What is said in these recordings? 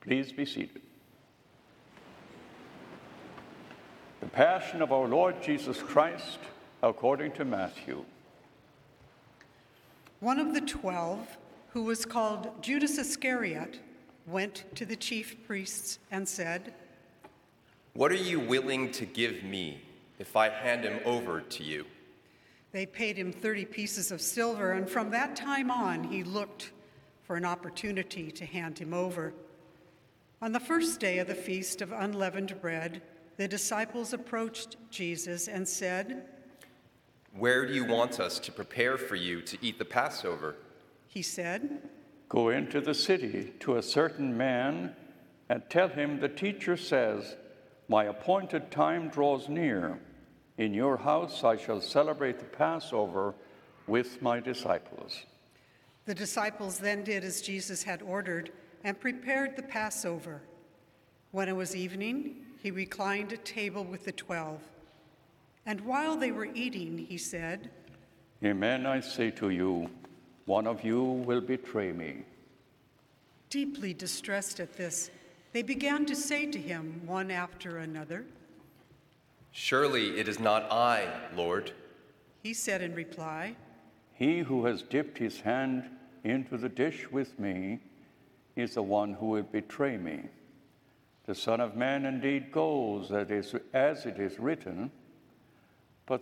Please be seated. The Passion of our Lord Jesus Christ according to Matthew. One of the 12, who was called Judas Iscariot, went to the chief priests and said, "What are you willing to give me if I hand him over to you?" They paid him 30 pieces of silver, and from that time on he looked for an opportunity to hand him over. On the first day of the Feast of Unleavened Bread, the disciples approached Jesus and said, "Where do you want us to prepare for you to eat the Passover?" He said, Go into the city to a certain man and tell him the teacher says, my appointed time draws near. In your house I shall celebrate the Passover with my disciples. The disciples then did as Jesus had ordered and prepared the Passover. When it was evening, he reclined at table with the 12. And while they were eating, he said, Amen, I say to you, one of you will betray me. Deeply distressed at this, they began to say to him one after another, "Surely it is not I, Lord." He said in reply, He who has dipped his hand into the dish with me is the one who will betray me. The Son of Man indeed goes as it is written, but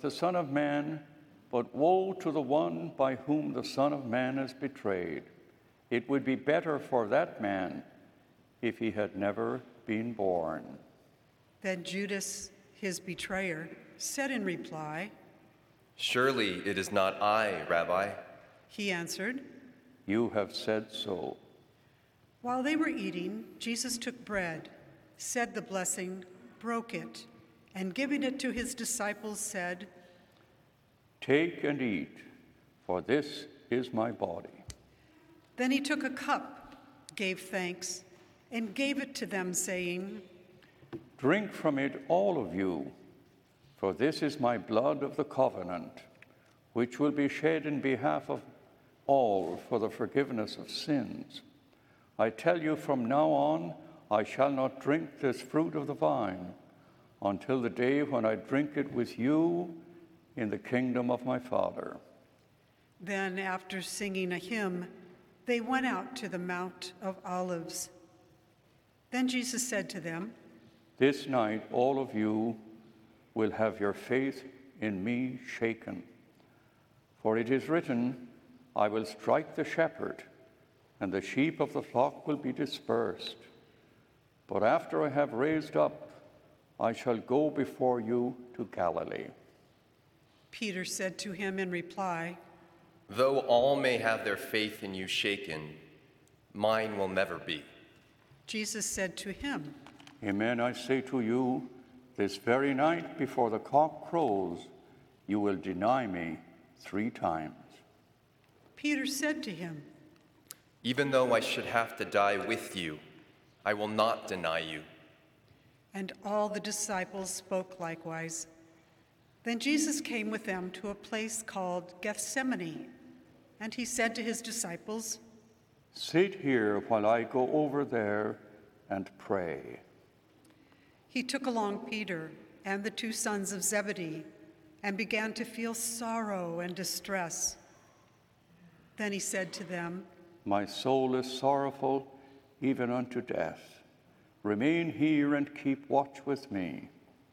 woe to the one by whom the Son of Man is betrayed. It would be better for that man if he had never been born. Then Judas, his betrayer, said in reply, "Surely it is not I, Rabbi." He answered, You have said so. While they were eating, Jesus took bread, said the blessing, broke it, and giving it to his disciples said, Take and eat, for this is my body. Then he took a cup, gave thanks, and gave it to them, saying, Drink from it, all of you, for this is my blood of the covenant, which will be shed in behalf of all for the forgiveness of sins. I tell you, from now on, I shall not drink this fruit of the vine until the day when I drink it with you in the kingdom of my Father. Then, after singing a hymn, they went out to the Mount of Olives. Then Jesus said to them, This night all of you will have your faith in me shaken. For it is written, I will strike the shepherd, and the sheep of the flock will be dispersed. But after I have raised up, I shall go before you to Galilee. Peter said to him in reply, "Though all may have their faith in you shaken, mine will never be." Jesus said to him, Amen, I say to you, this very night before the cock crows, you will deny me 3 times. Peter said to him, "Even though I should have to die with you, I will not deny you." And all the disciples spoke likewise. Then Jesus came with them to a place called Gethsemane, and he said to his disciples, Sit here while I go over there and pray. He took along Peter and the 2 sons of Zebedee and began to feel sorrow and distress. Then he said to them, My soul is sorrowful even unto death. Remain here and keep watch with me.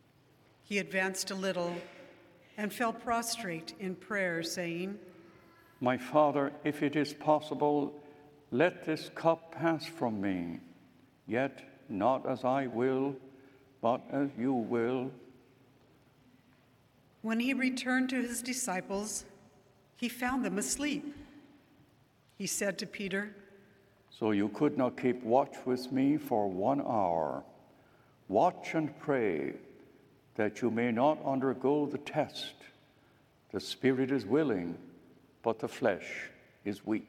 He advanced a little and fell prostrate in prayer, saying, My Father, if it is possible, let this cup pass from me, yet not as I will, but as you will. When he returned to his disciples, he found them asleep. He said to Peter, So you could not keep watch with me for 1 hour. Watch and pray that you may not undergo the test. The spirit is willing, but the flesh is weak.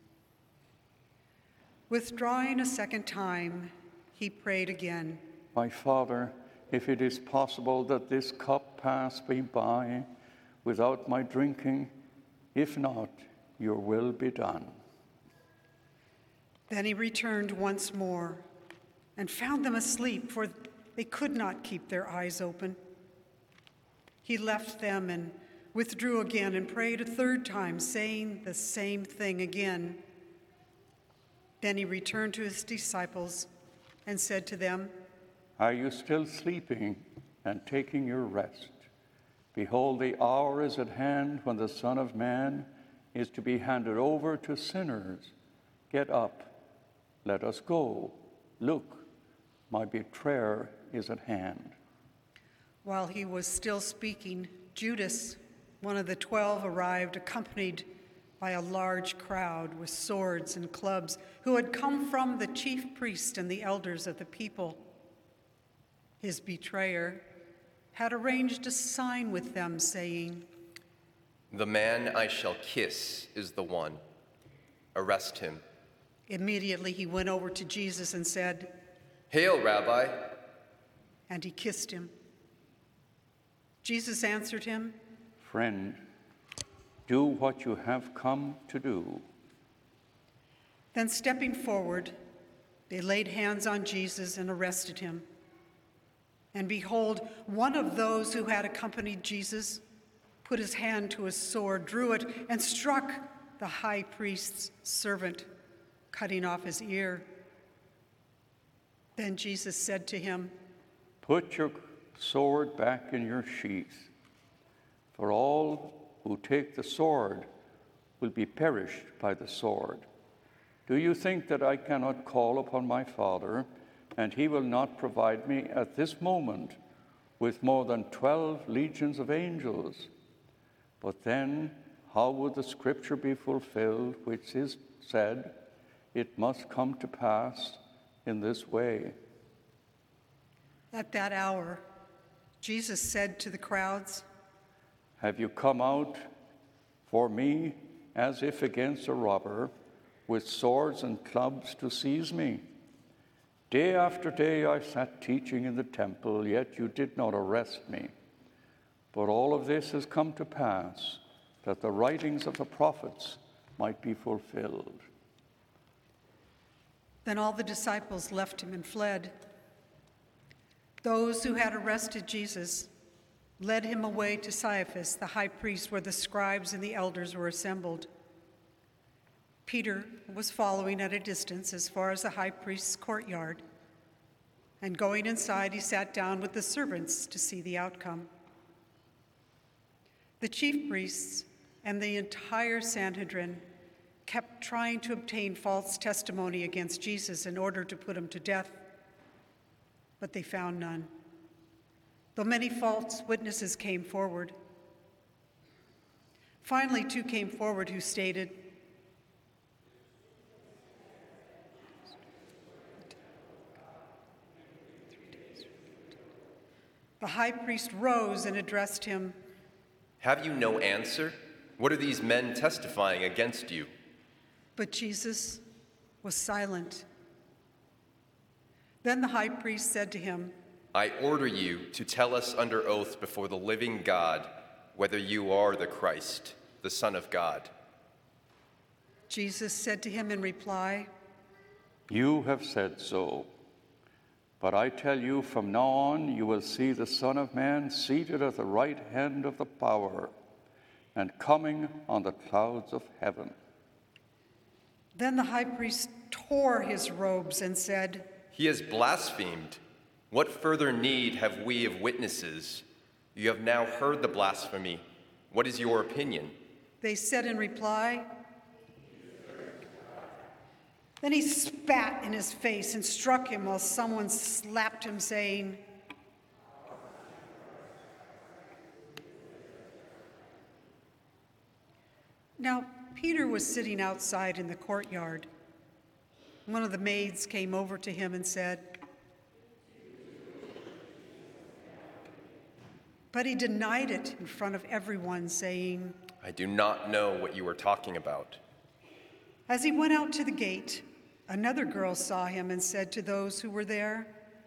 Withdrawing a second time, he prayed again, My Father, if it is possible that this cup pass me by without my drinking, if not, your will be done. Then he returned once more, and found them asleep, for they could not keep their eyes open. He left them and withdrew again and prayed a third time, saying the same thing again. Then he returned to his disciples and said to them, Are you still sleeping and taking your rest? Behold, the hour is at hand when the Son of Man is to be handed over to sinners. Get up, let us go. Look, my betrayer is at hand. While he was still speaking, Judas, one of the 12, arrived, accompanied by a large crowd with swords and clubs, who had come from the chief priest and the elders of the people. His betrayer had arranged a sign with them, saying, The man I shall kiss is the one. Arrest him. Immediately he went over to Jesus and said, Hail, Rabbi. And he kissed him. Jesus answered him, Friend, do what you have come to do. Then stepping forward, they laid hands on Jesus and arrested him. And behold, one of those who had accompanied Jesus put his hand to his sword, drew it, and struck the high priest's servant, cutting off his ear. Then Jesus said to him, Put your sword back in your sheath, for all who take the sword will be perished by the sword. Do you think that I cannot call upon my Father, and he will not provide me at this moment with more than 12 legions of angels? But then how would the scripture be fulfilled, which is said, it must come to pass in this way? At that hour, Jesus said to the crowds, Have you come out for me as if against a robber, with swords and clubs to seize me? Day after day I sat teaching in the temple, yet you did not arrest me. But all of this has come to pass, that the writings of the prophets might be fulfilled. Then all the disciples left him and fled. Those who had arrested Jesus led him away to Caiaphas, the high priest, where the scribes and the elders were assembled. Peter was following at a distance as far as the high priest's courtyard, and going inside, he sat down with the servants to see the outcome. The chief priests and the entire Sanhedrin kept trying to obtain false testimony against Jesus in order to put him to death, but they found none, though many false witnesses came forward. Finally, 2 came forward who stated, The high priest rose and addressed him. Have you no answer? What are these men testifying against you? But Jesus was silent. Then the high priest said to him, I order you to tell us under oath before the living God whether you are the Christ, the Son of God. Jesus said to him in reply, You have said so. But I tell you, from now on you will see the Son of Man seated at the right hand of the power and coming on the clouds of heaven. Then the high priest tore his robes and said, He has blasphemed. What further need have we of witnesses? You have now heard the blasphemy. What is your opinion? They said in reply. Then he spat in his face and struck him while someone slapped him, saying, Now Peter was sitting outside in the courtyard. One of the maids came over to him and said, but he denied it in front of everyone, saying, I do not know what you are talking about. As he went out to the gate, another girl saw him and said to those who were there,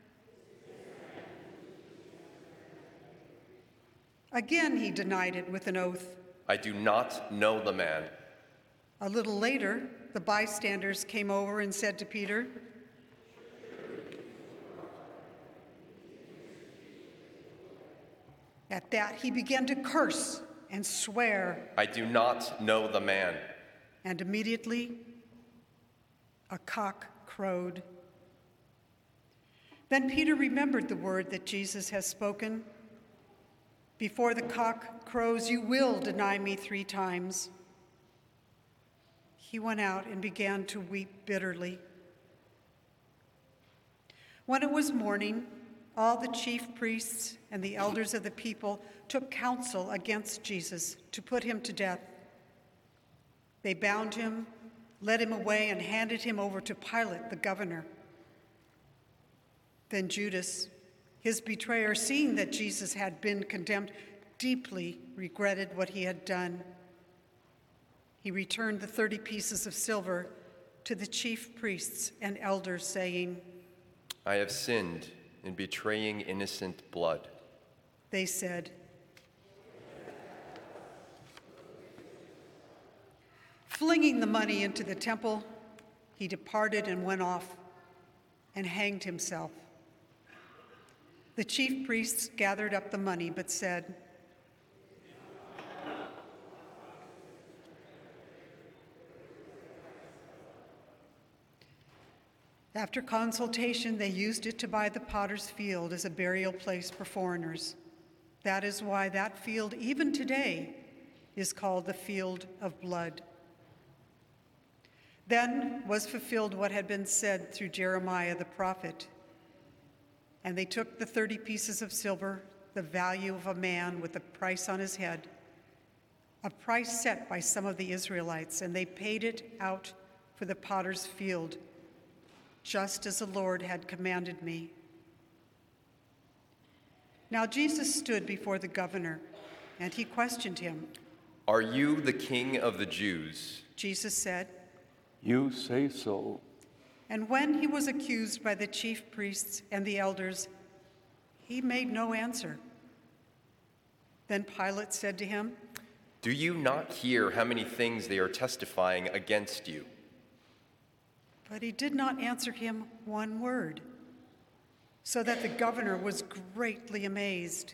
Again he denied it with an oath. I do not know the man. A little later, the bystanders came over and said to Peter, At that, he began to curse and swear, I do not know the man. and immediately a cock crowed. Then Peter remembered the word that Jesus has spoken. Before the cock crows, you will deny me 3 times. He went out and began to weep bitterly. When it was morning, all the chief priests and the elders of the people took counsel against Jesus to put him to death. They bound him, led him away, and handed him over to Pilate, the governor. Then Judas, his betrayer, seeing that Jesus had been condemned, deeply regretted what he had done. He returned the 30 pieces of silver to the chief priests and elders, saying, I have sinned in betraying innocent blood. They said, flinging the money into the temple, he departed and went off and hanged himself. The chief priests gathered up the money, but said, after consultation, they used it to buy the potter's field as a burial place for foreigners. That is why that field, even today, is called the Field of Blood. Then was fulfilled what had been said through Jeremiah the prophet. And they took the 30 pieces of silver, the value of a man with a price on his head, a price set by some of the Israelites, and they paid it out for the potter's field, just as the Lord had commanded me. Now Jesus stood before the governor, and he questioned him. Are you the king of the Jews? Jesus said, You say so. and when he was accused by the chief priests and the elders, he made no answer. Then Pilate said to him, Do you not hear how many things they are testifying against you? but he did not answer him one word, so that the governor was greatly amazed.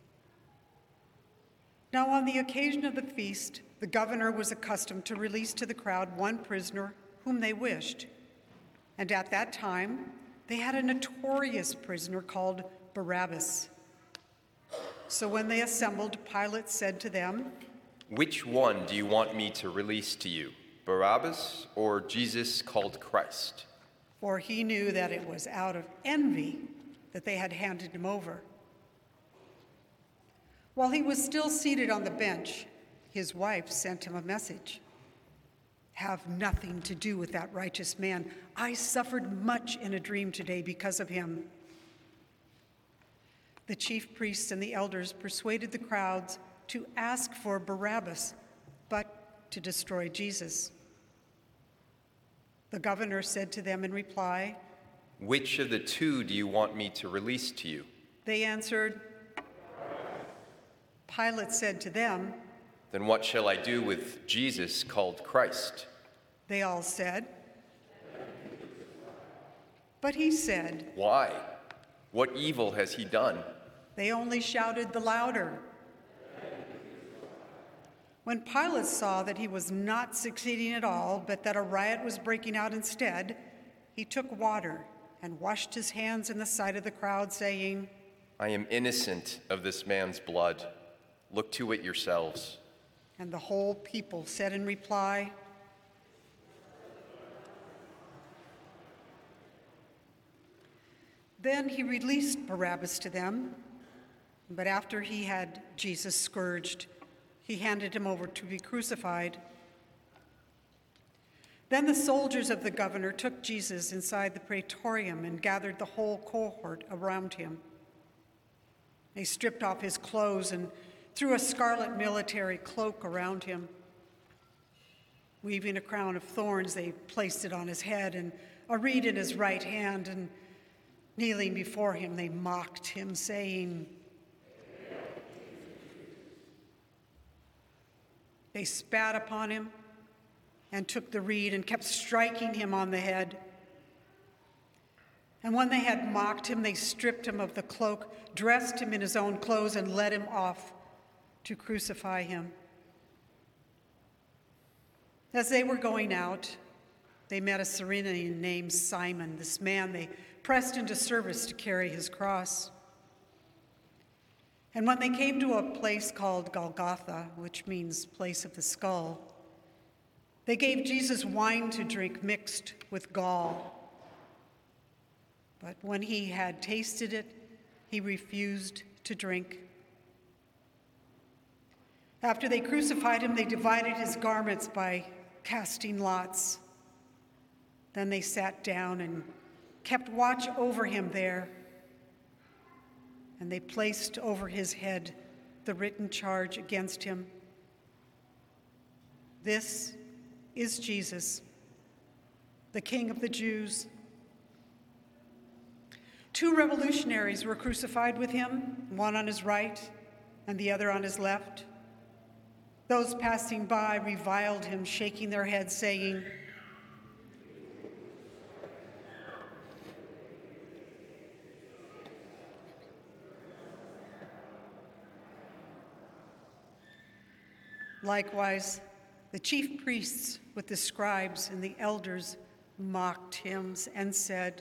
Now on the occasion of the feast, the governor was accustomed to release to the crowd one prisoner whom they wished. And at that time, they had a notorious prisoner called Barabbas. So when they assembled, Pilate said to them, Which one do you want me to release to you, Barabbas or Jesus called Christ? for he knew that it was out of envy that they had handed him over. While he was still seated on the bench, his wife sent him a message. Have nothing to do with that righteous man. I suffered much in a dream today because of him. The chief priests and the elders persuaded the crowds to ask for Barabbas, but to destroy Jesus. The governor said to them in reply, Which of the 2 do you want me to release to you? They answered. Pilate said to them, Then what shall I do with Jesus called Christ? They all said. But he said, Why? What evil has he done? They only shouted the louder. When Pilate saw that he was not succeeding at all, but that a riot was breaking out instead, he took water and washed his hands in the sight of the crowd, saying, I am innocent of this man's blood. Look to it yourselves. And the whole people said in reply, Then he released Barabbas to them, but after he had Jesus scourged, he handed him over to be crucified. Then the soldiers of the governor took Jesus inside the praetorium and gathered the whole cohort around him. They stripped off his clothes and threw a scarlet military cloak around him. Weaving a crown of thorns, they placed it on his head and a reed in his right hand, and kneeling before him, they mocked him, saying, They spat upon him and took the reed and kept striking him on the head. And when they had mocked him, they stripped him of the cloak, dressed him in his own clothes, and led him off to crucify him. As they were going out, they met a Cyrenian named Simon. This man they pressed into service to carry his cross. And when they came to a place called Golgotha, which means place of the skull, they gave Jesus wine to drink mixed with gall. But when he had tasted it, he refused to drink. After they crucified him, they divided his garments by casting lots. Then they sat down and kept watch over him there. And they placed over his head the written charge against him. This is Jesus, the King of the Jews. 2 revolutionaries were crucified with him, one on his right and the other on his left. Those passing by reviled him, shaking their heads, saying, likewise, the chief priests with the scribes and the elders mocked him and said,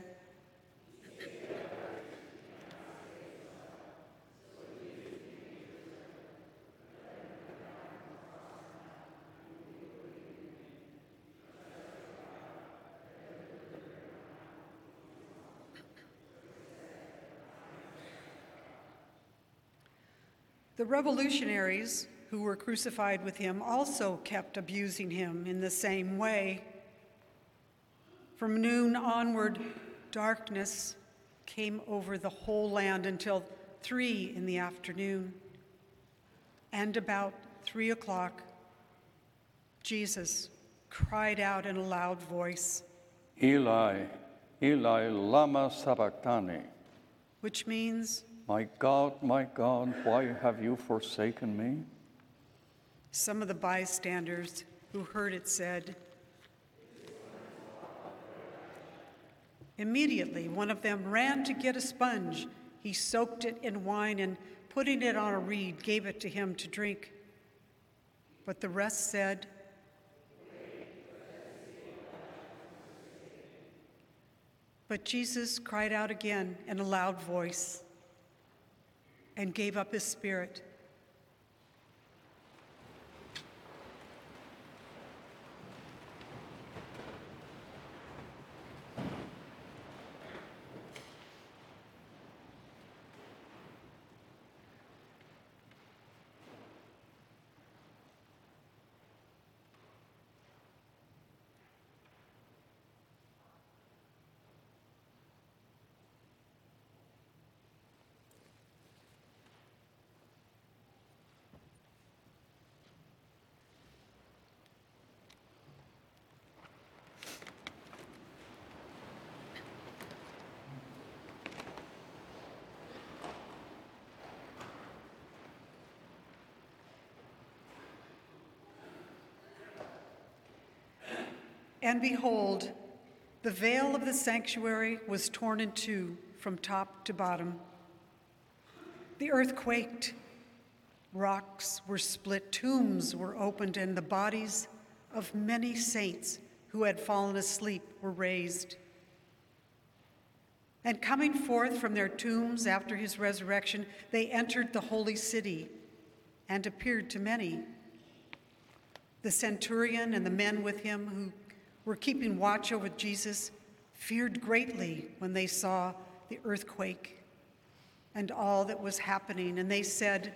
the revolutionaries who were crucified with him also kept abusing him in the same way. From noon onward, darkness came over the whole land until 3 in the afternoon. And about 3 o'clock, Jesus cried out in a loud voice, Eli, Eli, lama sabachthani, which means, my God, why have you forsaken me? some of the bystanders who heard it said, immediately one of them ran to get a sponge. He soaked it in wine and, putting it on a reed, gave it to him to drink. But the rest said, but Jesus cried out again in a loud voice and gave up his spirit. And behold, the veil of the sanctuary was torn in two from top to bottom. The earth quaked, rocks were split, tombs were opened, and the bodies of many saints who had fallen asleep were raised. And coming forth from their tombs after his resurrection, they entered the holy city and appeared to many. The centurion and the men with him who were keeping watch over Jesus feared greatly when they saw the earthquake and all that was happening, and they said,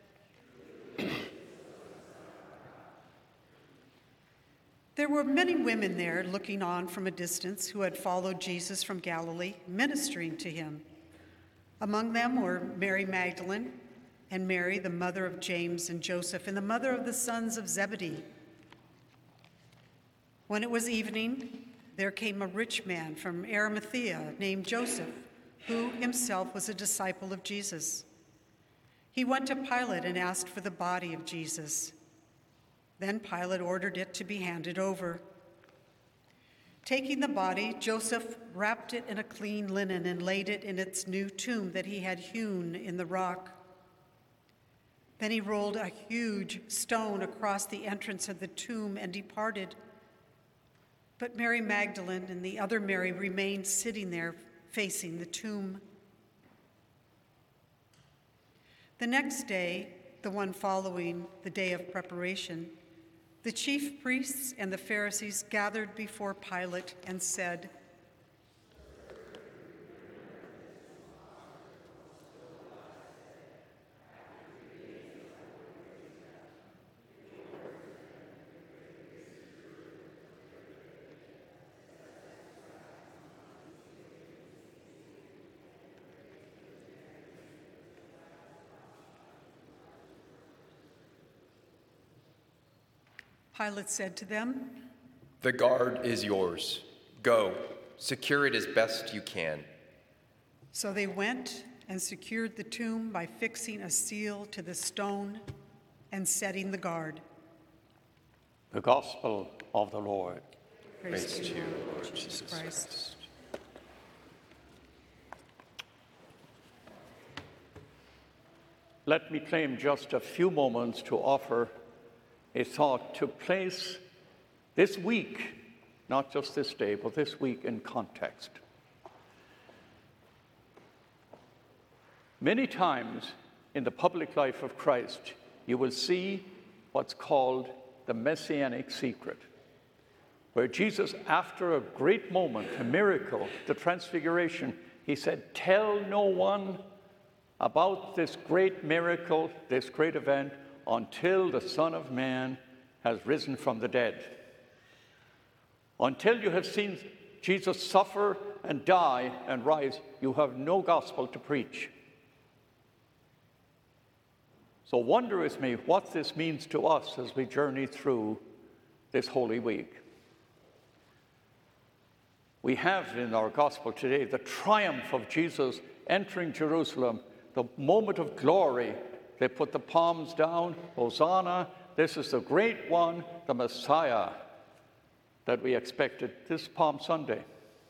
there were many women there looking on from a distance who had followed Jesus from Galilee, ministering to him. Among them were Mary Magdalene and Mary, the mother of James and Joseph, and the mother of the sons of Zebedee. When it was evening, there came a rich man from Arimathea named Joseph, who himself was a disciple of Jesus. He went to Pilate and asked for the body of Jesus. Then Pilate ordered it to be handed over. Taking the body, Joseph wrapped it in a clean linen and laid it in its new tomb that he had hewn in the rock. Then he rolled a huge stone across the entrance of the tomb and departed. But Mary Magdalene and the other Mary remained sitting there facing the tomb. The next day, the one following the day of preparation, the chief priests and the Pharisees gathered before Pilate and said, Pilate said to them, "The guard is yours. Go, secure it as best you can." So they went and secured the tomb by fixing a seal to the stone and setting the guard. The Gospel of the Lord. Praise to you, Lord Lord Jesus Christ. Let me claim just a few moments to offer a thought to place this week, not just this day, but this week in context. Many times in the public life of Christ, you will see what's called the messianic secret, where Jesus, after a great moment, a miracle, the transfiguration, he said, "Tell no one about this great miracle, this great event, until the Son of Man has risen from the dead." Until you have seen Jesus suffer and die and rise, you have no gospel to preach. So wonder with me what this means to us as we journey through this Holy Week. We have in our gospel today the triumph of Jesus entering Jerusalem, the moment of glory. They put the palms down, Hosanna, this is the great one, the Messiah that we expected this Palm Sunday.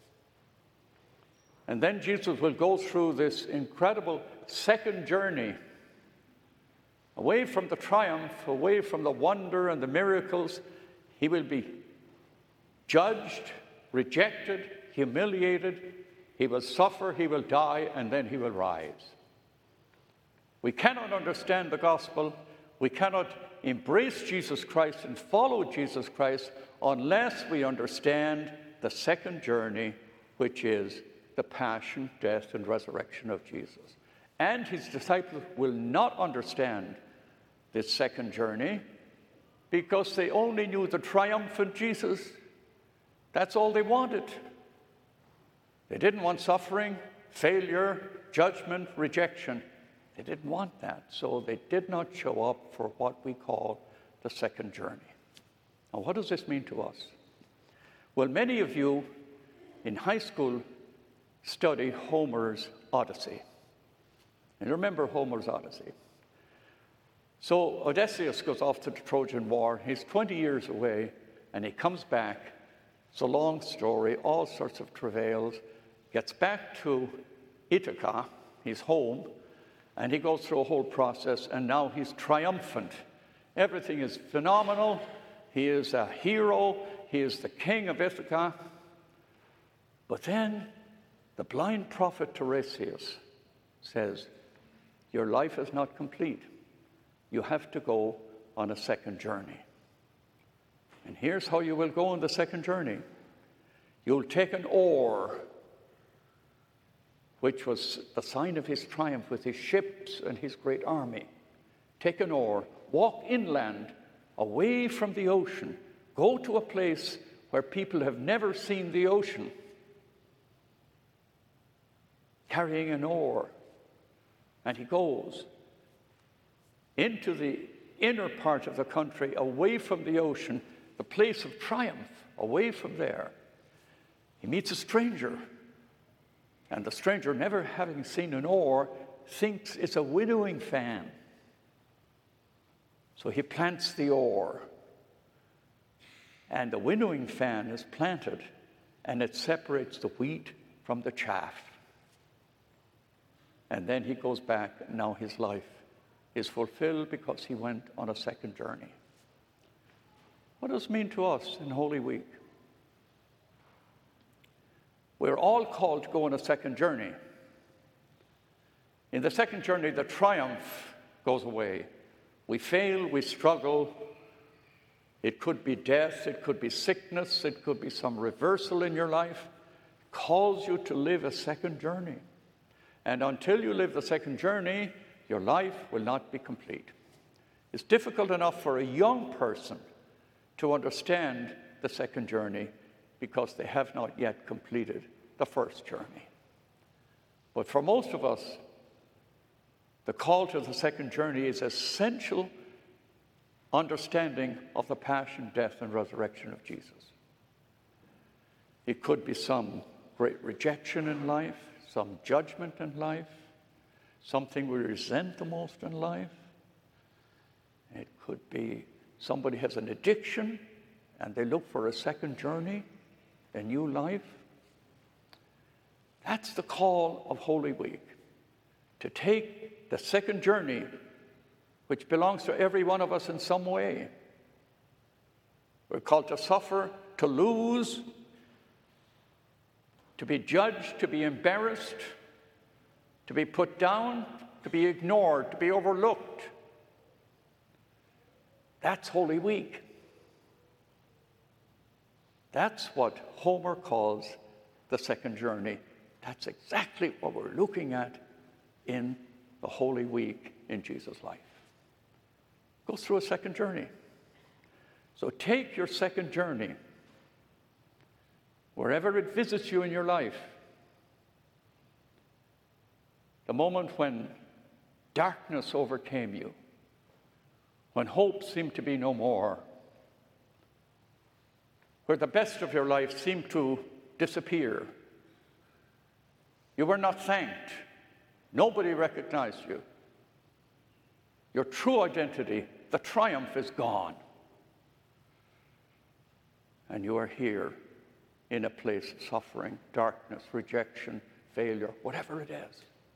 And then Jesus will go through this incredible second journey, away from the triumph, away from the wonder and the miracles. He will be judged, rejected, humiliated. He will suffer, he will die, and then he will rise. We cannot understand the gospel, we cannot embrace Jesus Christ and follow Jesus Christ unless we understand the second journey, which is the passion, death, and resurrection of Jesus. And his disciples will not understand this second journey because they only knew the triumphant Jesus. That's all they wanted. They didn't want suffering, failure, judgment, rejection. They didn't want that, so they did not show up for what we call the second journey. Now, what does this mean to us? Well, many of you in high school study Homer's Odyssey. And remember Homer's Odyssey. So Odysseus goes off to the Trojan War. He's 20 years away, and he comes back. It's a long story, all sorts of travails. Gets back to Ithaca, he's home, and he goes through a whole process, and now he's triumphant. Everything is phenomenal. He is a hero. He is the king of Ithaca. But then the blind prophet Tiresias says, your life is not complete. You have to go on a second journey. And here's how you will go on the second journey. You'll take an oar, which was the sign of his triumph with his ships and his great army. Take an oar, walk inland, away from the ocean. Go to a place where people have never seen the ocean. Carrying an oar. And he goes into the inner part of the country, away from the ocean, the place of triumph, away from there. He meets a stranger. And the stranger, never having seen an oar, thinks it's a winnowing fan. So he plants the oar. And the winnowing fan is planted and it separates the wheat from the chaff. And then he goes back, and now his life is fulfilled because he went on a second journey. What does it mean to us in Holy Week? We're all called to go on a second journey. In the second journey, the triumph goes away. We fail, we struggle. It could be death, it could be sickness, it could be some reversal in your life. It calls you to live a second journey. And until you live the second journey, your life will not be complete. It's difficult enough for a young person to understand the second journey because they have not yet completed the first journey. But for most of us, the call to the second journey is essential understanding of the passion, death, and resurrection of Jesus. It could be some great rejection in life, some judgment in life, something we resent the most in life. It could be somebody has an addiction and they look for a second journey, a new life. That's the call of Holy Week, to take the second journey, which belongs to every one of us in some way. We're called to suffer, to lose, to be judged, to be embarrassed, to be put down, to be ignored, to be overlooked. That's Holy Week. That's what Homer calls the second journey. That's exactly what we're looking at in the Holy Week in Jesus' life. Go through a second journey. So take your second journey, wherever it visits you in your life. The moment when darkness overcame you, when hope seemed to be no more, where the best of your life seemed to disappear. You were not thanked. Nobody recognized you. Your true identity, the triumph, is gone. And you are here in a place of suffering, darkness, rejection, failure, whatever it is.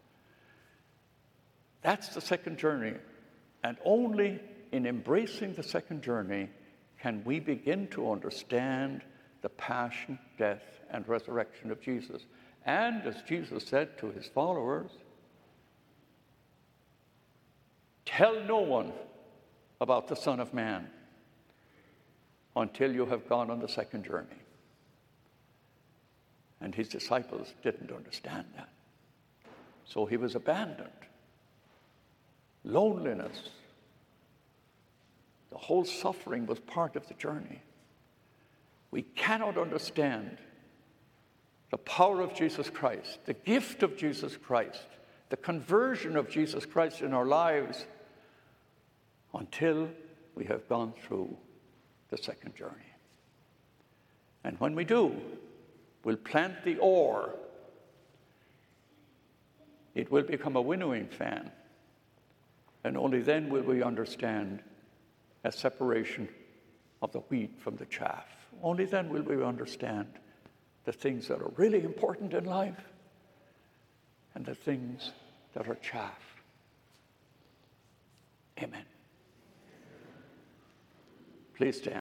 That's the second journey. And only in embracing the second journey can we begin to understand the passion, death, and resurrection of Jesus. And as Jesus said to his followers, tell no one about the Son of Man until you have gone on the second journey. And his disciples didn't understand that. So he was abandoned. Loneliness, the whole suffering was part of the journey. We cannot understand the power of Jesus Christ, the gift of Jesus Christ, the conversion of Jesus Christ in our lives until we have gone through the second journey. And when we do, we'll plant the ore. It will become a winnowing fan. And only then will we understand a separation of the wheat from the chaff. Only then will we understand the things that are really important in life and the things that are chaff. Amen. Please stand.